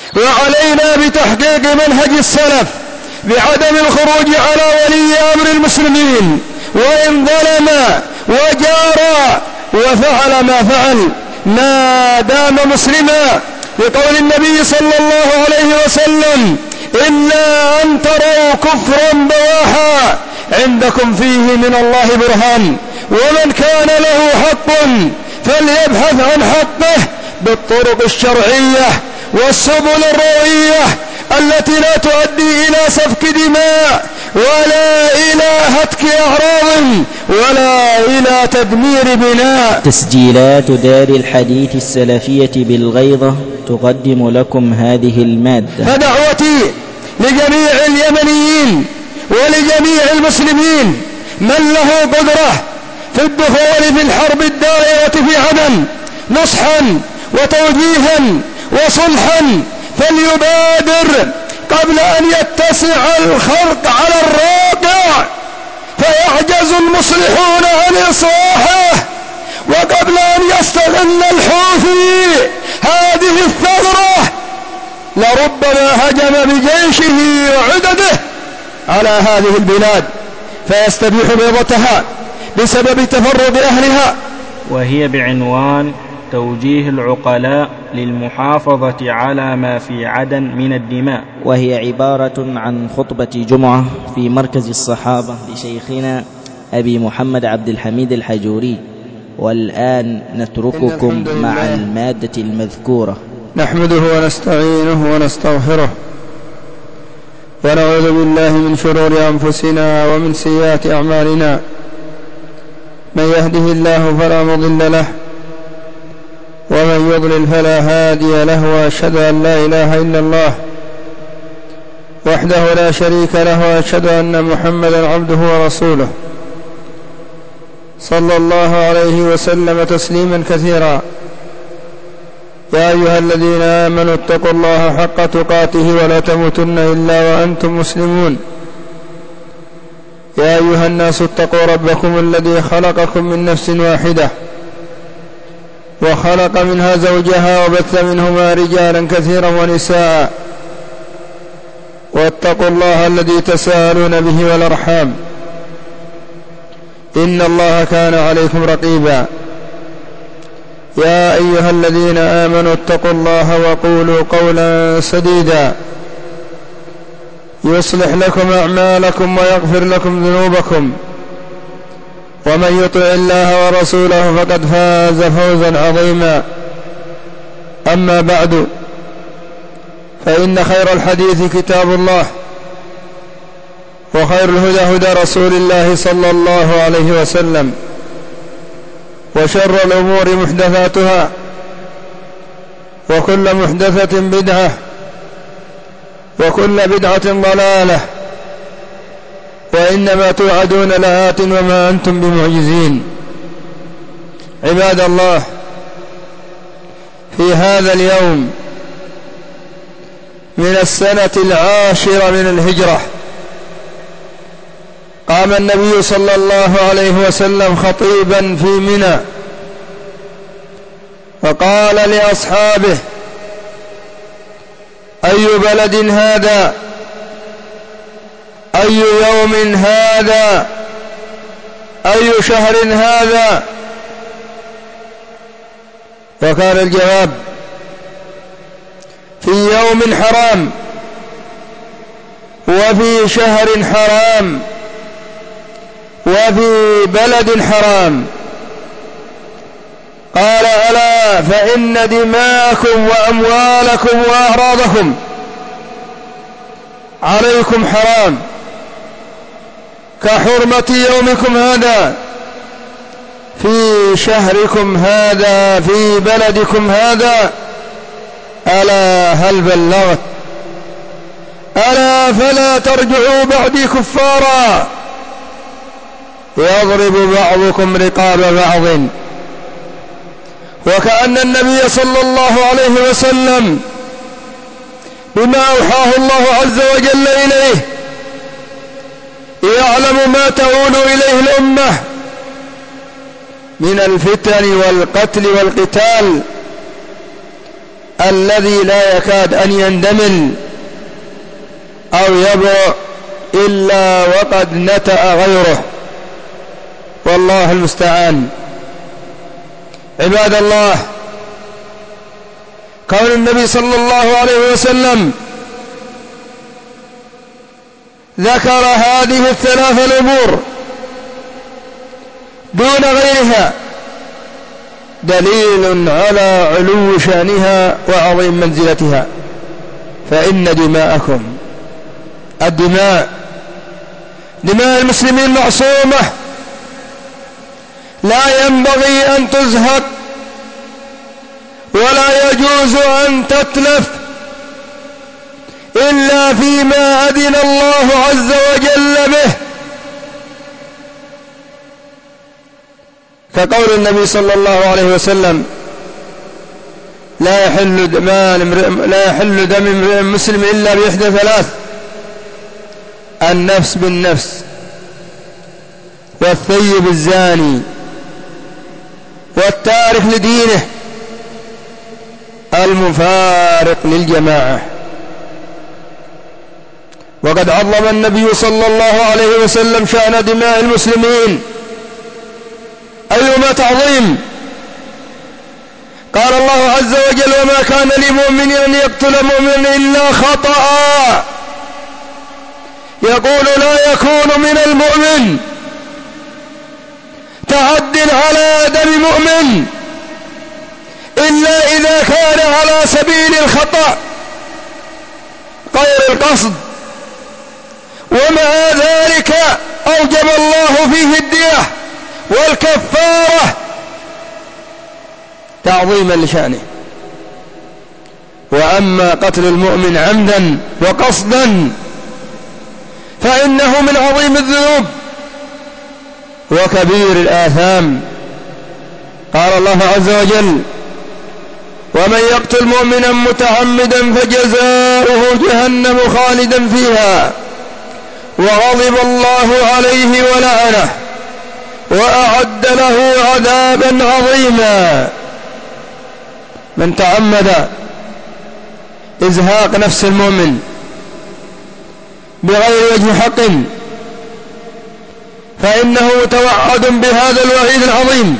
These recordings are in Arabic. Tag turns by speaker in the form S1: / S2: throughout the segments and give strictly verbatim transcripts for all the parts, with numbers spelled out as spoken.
S1: وعلينا بتحقيق منهج السلف بعدم الخروج على ولي أمر المسلمين وإن ظلم وجار وفعل ما فعل ما دام مسلما، لقول النبي صلى الله عليه وسلم: إلا أن تروا كفرا بواحا عندكم فيه من الله برهان، ومن كان له حق فليبحث عن حقه بالطرق الشرعية والسبل الروعية التي لا تؤدي إلى سفك دماء ولا إلى هتك أعراض ولا إلى تدمير بناء.
S2: تسجيلات دار الحديث السلفية بالغيضة تقدم لكم هذه المادة.
S1: فدعوتي لجميع اليمنيين ولجميع المسلمين من له قدرة في الدخول في الحرب الدائرة في عدن نصحا وتوجيها وصلحا فليبادر قبل أن يتسع الخلق على الراقع فيعجز المصلحون عن إصلاحه، وقبل أن يستغل الحوثي هذه الثغرة لربما هجم بجيشه وعدده على هذه البلاد فيستبيح بيضتها بسبب تفرد أهلها.
S2: وهي بعنوان توجيه العقلاء للمحافظة على ما في عدن من الدماء، وهي عبارة عن خطبة جمعة في مركز الصحابة لشيخنا أبي محمد عبد الحميد الحجوري. والآن نترككم مع المادة المذكورة.
S1: نحمده ونستعينه ونستغفره ونعوذ بالله من شرور أنفسنا ومن سيئات أعمالنا، من يهده الله فلا مضل له ومن يضلل فلا هادي له، وأشهد أن لا إله إلا الله وحده لا شريك له، وأشهد أن محمدا عبده ورسوله صلى الله عليه وسلم تسليما كثيرا. يا أيها الذين آمنوا اتقوا الله حق تقاته ولا تموتن إلا وأنتم مسلمون. يا أيها الناس اتقوا ربكم الذي خلقكم من نفس واحدة وخلق منها زوجها وبث منهما رجالا كثيرا ونساء، واتقوا الله الذي تساءلون به والأرحام إن الله كان عليكم رقيبا. يا أيها الذين آمنوا اتقوا الله وقولوا قولا سديدا يصلح لكم أعمالكم ويغفر لكم ذنوبكم، ومن يطع الله ورسوله فقد فاز فوزا عظيما. أما بعد، فإن خير الحديث كتاب الله، وخير الهدى هدى رسول الله صلى الله عليه وسلم، وشر الأمور محدثاتها، وكل محدثة بدعة، وكل بدعة ضلالة، وإنما توعدون لآت وما أنتم بمعجزين. عباد الله، في هذا اليوم من السنة العاشرة من الهجرة قام النبي صلى الله عليه وسلم خطيبا في منى وقال لأصحابه: أي بلد هذا؟ أي يوم هذا؟ أي شهر هذا؟ وكان الجواب: في يوم حرام وفي شهر حرام وفي بلد حرام. قال: ألا فإن دماءكم وأموالكم وأعراضكم عليكم حرام كحرمة يومكم هذا في شهركم هذا في بلدكم هذا. ألا هل بلغت؟ ألا فلا ترجعوا بعدي كفارا يضرب بعضكم رقاب بعض. وكأن النبي صلى الله عليه وسلم بما أوحاه الله عز وجل إليه يعلم ما تؤول إليه الأمة من الفتن والقتل والقتال، الذي لا يكاد أن يندمل أو يبرأ إلا وقد نتأ غيره، والله المستعان. عباد الله، قول النبي صلى الله عليه وسلم ذكر هذه الثلاث الأمور دون غيرها دليل على علو شأنها وعظيم منزلتها. فإن دماءكم، الدماء دماء المسلمين معصومة، لا ينبغي أن تزهق ولا يجوز أن تتلف إلا فيما أذن الله عز وجل به، كقول النبي صلى الله عليه وسلم لا يحل دم لا يحل دم امرئ مسلم إلا بإحدى ثلاث: النفس بالنفس، والثيب الزاني، والتارك لدينه، المفارق للجماعة. وقد عظم النبي صلى الله عليه وسلم شأن دماء المسلمين، أيما تعظيم. قال الله عز وجل: وما كان لمؤمن أن يقتل مؤمنا إلا خطأ. يقول لا يكون من المؤمن تعد على دم مؤمن إلا إذا كان على سبيل الخطأ غير القصد، ومع ذلك أوجب الله فيه الدية والكفارة تعظيما لشأنه. وأما قتل المؤمن عمدا وقصدا فإنه من عظيم الذنوب وكبير الآثام. قال الله عز وجل: ومن يقتل مؤمنا متعمدا فجزاؤه جهنم خالدا فيها وغضب الله عليه ولعنه وأعد له عذابا عظيما. من تعمد إزهاق نفس المؤمن بغير وجه حق فإنه متوعد بهذا الوعيد العظيم: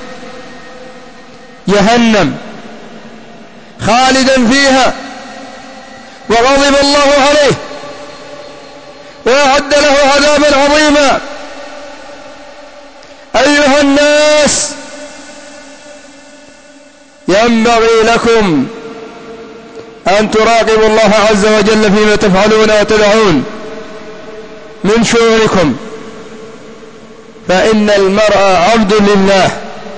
S1: جهنم خالدا فيها وغضب الله عليه وأعد له عذابا عظيما. أيها الناس، ينبغي لكم أن تراقبوا الله عز وجل فيما تفعلون وتدعون من شؤونكم، فإن المرء عبد لله،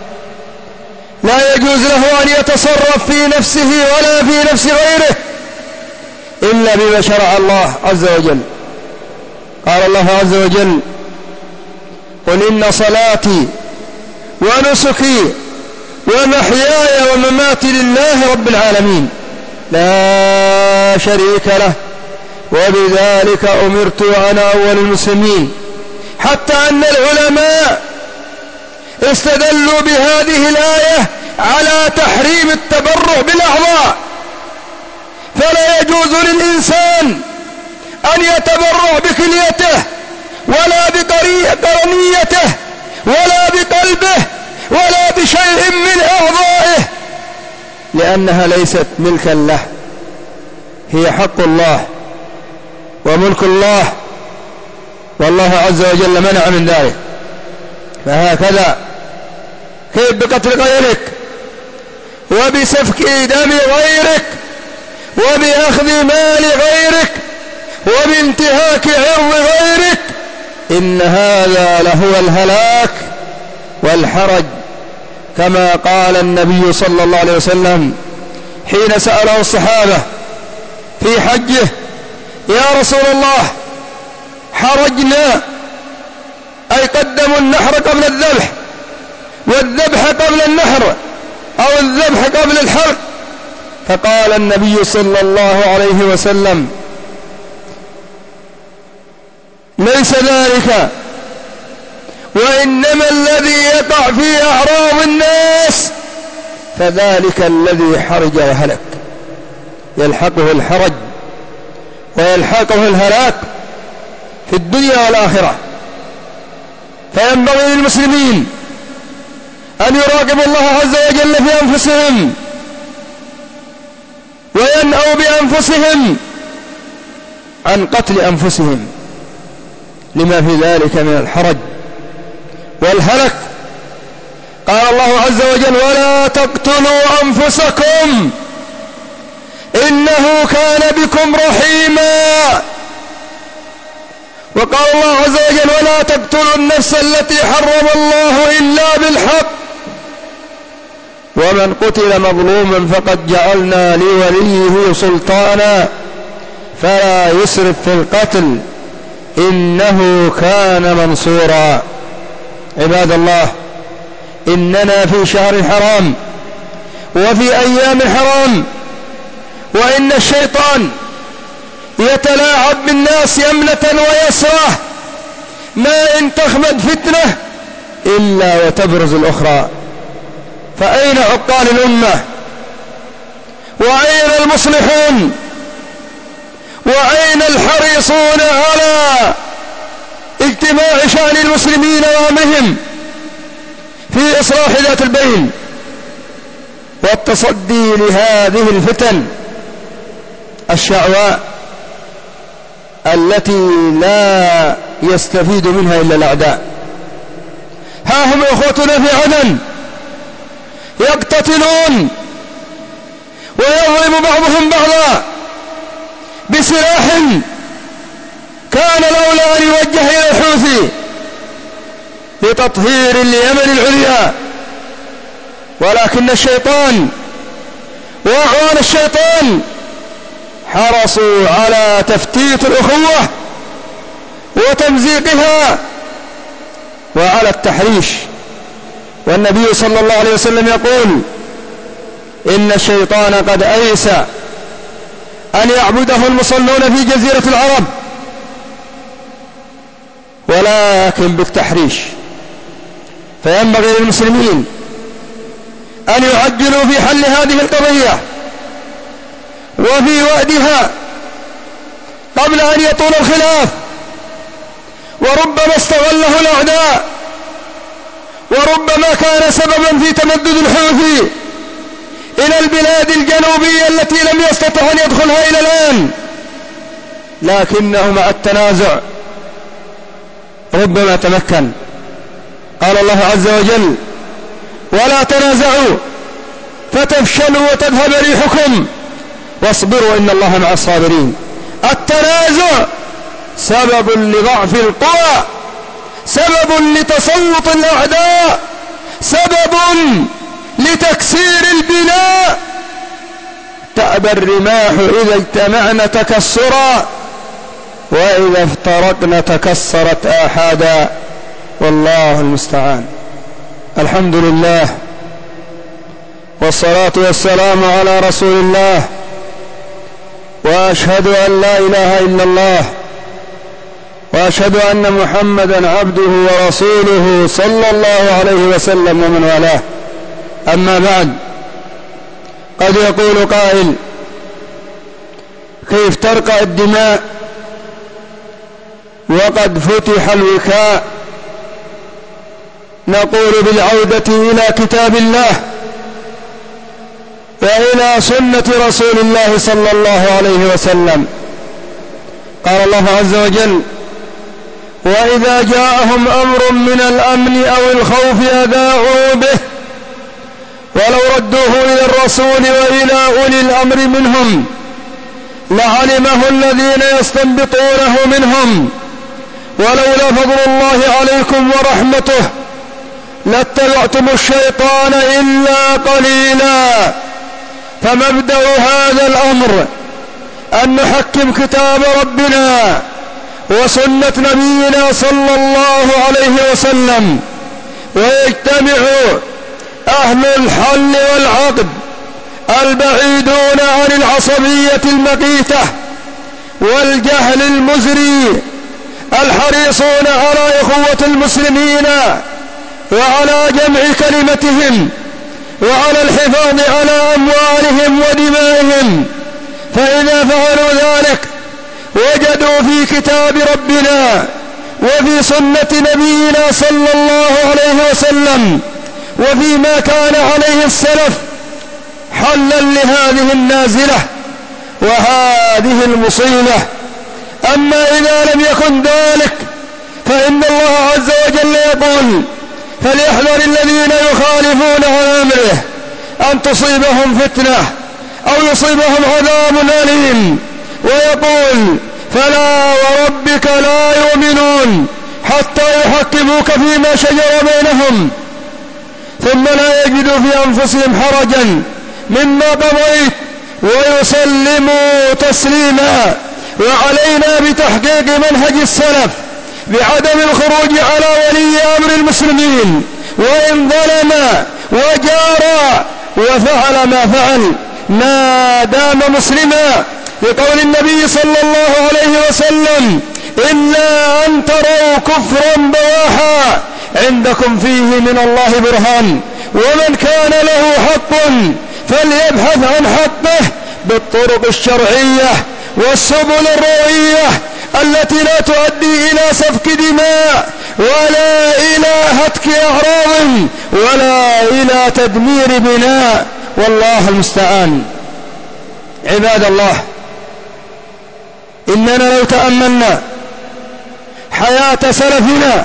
S1: لا يجوز له أن يتصرف في نفسه ولا في نفس غيره إلا بما شرع الله عز وجل. قال الله عز وجل: قل إن صلاتي ونسكي ومحياي ومماتي لله رب العالمين لا شريك له وبذلك أمرت وأنا أول المسلمين. حتى أن العلماء استدلوا بهذه الآية على تحريم التبرع بالأعضاء، فلا يجوز للإنسان أن يتبرع بكليته ولا بقرنيته ولا بقلبه ولا بشيء من أعضائه، لأنها ليست ملكا له، هي حق الله وملك الله، والله عز وجل منع من ذلك. فهكذا كيف بقتل غيرك وبسفك دم غيرك وبأخذ مال غيرك وبانتهاك عرض غيرك؟ إن هذا لهو الهلاك والحرج، كما قال النبي صلى الله عليه وسلم حين سأله الصحابة في حجه: يا رسول الله، حرجنا، أي قدموا النحر قبل الذبح والذبح قبل النحر أو الذبح قبل الحرق. فقال النبي صلى الله عليه وسلم: ليس ذلك، وإنما الذي يقع في أعراض الناس فذلك الذي حرج وهلك. يلحقه الحرج ويلحقه الهلاك في الدنيا والآخرة. فينبغي للمسلمين أن يراقبوا الله عز وجل في أنفسهم وينأوا بأنفسهم عن قتل أنفسهم لما في ذلك من الحرج والهلك. قال الله عز وجل: ولا تقتلوا أنفسكم إنه كان بكم رحيما. وقال الله عز وجل: ولا تقتلوا النفس التي حرم الله إلا بالحق ومن قتل مظلوما فقد جعلنا لوليه سلطانا فلا يسرف في القتل إنه كان منصورا. عباد الله، إننا في شهر حرام وفي أيام حرام، وإن الشيطان يتلاعب بالناس يمنة ويسرة، ما إن تخمد فتنة إلا وتبرز الأخرى. فأين عقال الأمة؟ وأين المصلحون؟ وأين الحريصون على اجتماع شأن المسلمين وأمرهم في إصلاح ذات البين والتصدي لهذه الفتن الشعواء التي لا يستفيد منها إلا الأعداء؟ ها هم أخوتنا في عدن يقتتلون ويضرب بعضهم بعضا بسلاح كان الأولى أن يوجه إلى الحوثي لتطهير اليمن العليا، ولكن الشيطان وأعوان الشيطان حرصوا على تفتيت الأخوة وتمزيقها وعلى التحريش. والنبي صلى الله عليه وسلم يقول: إن الشيطان قد أيس أن يعبده المصلون في جزيرة العرب ولكن بالتحريش. فينبغي للمسلمين أن يعجلوا في حل هذه القضية وفي وأدها قبل أن يطول الخلاف، وربما استغله الأعداء، وربما كان سببا في تمدد الحوثي إلى البلاد الجنوبية التي لم يستطع أن يدخلها إلى الآن، لكنه مع التنازع ربما تمكن. قال الله عز وجل: ولا تنازعوا فتفشلوا وتذهب ريحكم واصبروا إن الله مع الصابرين. التنازع سبب لضعف القوى، سبب لتسلط الأعداء، سبب لتكسير البناء. تأبى الرماح إذا اجتمعنا تكسرا وإذا افترقنا تكسرت آحادا، والله المستعان. الحمد لله والصلاة والسلام على رسول الله، وأشهد أن لا إله إلا الله، وأشهد أن محمدا عبده ورسوله صلى الله عليه وسلم ومن والاه. أما بعد، قد يقول قائل: كيف ترقى الدماء وقد فتح الوكاء؟ نقول: بالعودة إلى كتاب الله وإلى سنة رسول الله صلى الله عليه وسلم. قال الله عز وجل: وإذا جاءهم أمر من الأمن أو الخوف أذاعوا به ولو ردوه إلى الرسول وإلى أولي الأمر منهم لعلمه الذين يستنبطونه منهم ولولا فضل الله عليكم ورحمته لاتبعتم الشيطان إلا قليلا. فمبدأ هذا الأمر أن نحكم كتاب ربنا وسنة نبينا صلى الله عليه وسلم، ويجتمع أهل الحل والعقد البعيدون عن العصبية المقيتة والجهل المزري، الحريصون على إخوة المسلمين وعلى جمع كلمتهم وعلى الحفاظ على أموالهم ودمائهم، فعلوا ذلك وجدوا في كتاب ربنا وفي سنة نبينا صلى الله عليه وسلم وفيما كان عليه السلف حلا لهذه النازلة وهذه المصيبة. أما إذا لم يكن ذلك فإن الله عز وجل يقول: فليحذر الذين يخالفون عن أمره أن تصيبهم فتنة أو يصيبهم عذاب أليم. ويقول: فلا وربك لا يؤمنون حتى يحكموك فيما شجر بينهم ثم لا يجدوا في أنفسهم حرجا مما قضيت ويسلموا تسليما. وعلينا بتحقيق منهج السلف بعدم الخروج على ولي أمر المسلمين وإن ظلم وجار وفعل ما فعل ما دام مسلما، لقول النبي صلى الله عليه وسلم: إلا أن تروا كفرا بواحا عندكم فيه من الله برهان، ومن كان له حق فليبحث عن حقه بالطرق الشرعية والسبل الروية التي لا تؤدي إلى سفك دماء ولا إلى هتك أعراض ولا إلى تدمير بناء، والله المستعان. عباد الله، إننا لو تأملنا حياة سلفنا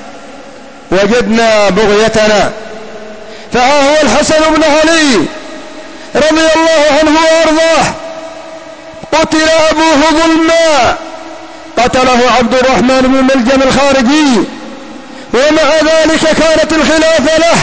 S1: وجدنا بغيتنا. فها هو الحسن بن علي رضي الله عنه وأرضاه قتل أبوه ظلما، قتله عبد الرحمن بن ملجم الخارجي، ومع ذلك كانت الخلافة له،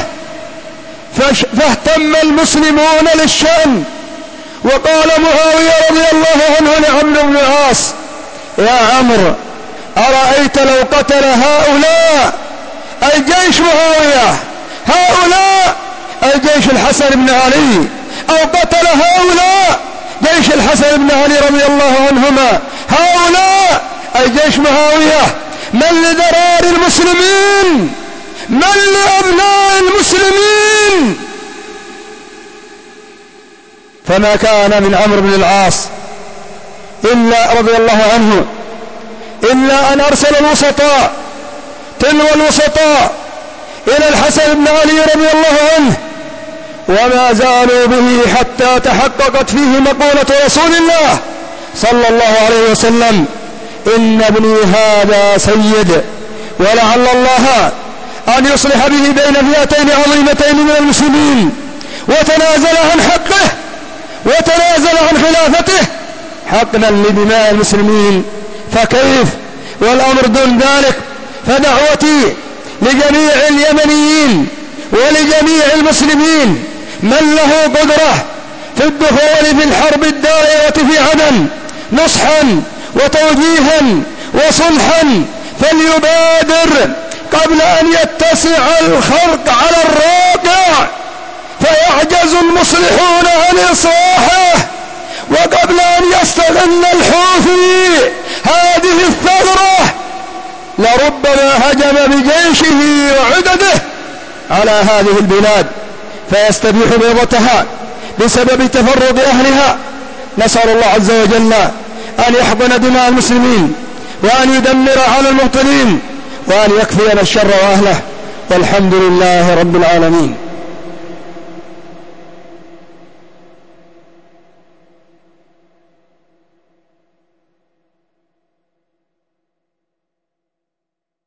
S1: فاهتم المسلمون للشأن. وقال معاوية رضي الله عنه لعمرو بن العاص: يا عمرو، أرأيت لو قتل هؤلاء أي جيش معاوية، هؤلاء أي جيش الحسن بن علي، أو قتل هؤلاء جيش الحسن بن علي رضي الله عنهما، هؤلاء أي جيش معاوية، من لذرار المسلمين، من لأبناء المسلمين. فما كان من عمرو بن العاص إلا رضي الله عنه إلا أن أرسل الوسطاء تلو الوسطاء إلى الحسن بن علي رضي الله عنه، وما زالوا به حتى تحققت فيه مقولة رسول الله صلى الله عليه وسلم: إن ابني هذا سيد، ولعل الله أن يصلح به بين فئتين عظيمتين من المسلمين، وتنازل عن حقه وتنازل عن خلافته حقنا لدماء المسلمين. فكيف والأمر دون ذلك؟ فدعوتي لجميع اليمنيين ولجميع المسلمين من له قدرة في الدخول في الحرب الدائرة في عدن نصحا وتوجيها وصلحا، فليبادر قبل أن يتسع الخرق على الراقع فيعجز المصلحون عن إصلاحه، وقبل أن يستغل الحوثي هذه الثغرة لربما هجم بجيشه وعدده على هذه البلاد فيستبيح بيضتها بسبب تفرق أهلها. نسأل الله عز وجل أن يحقن دماء المسلمين وأن يدمر على المبطلين وأن يكفينا الشر وأهله، والحمد لله رب العالمين.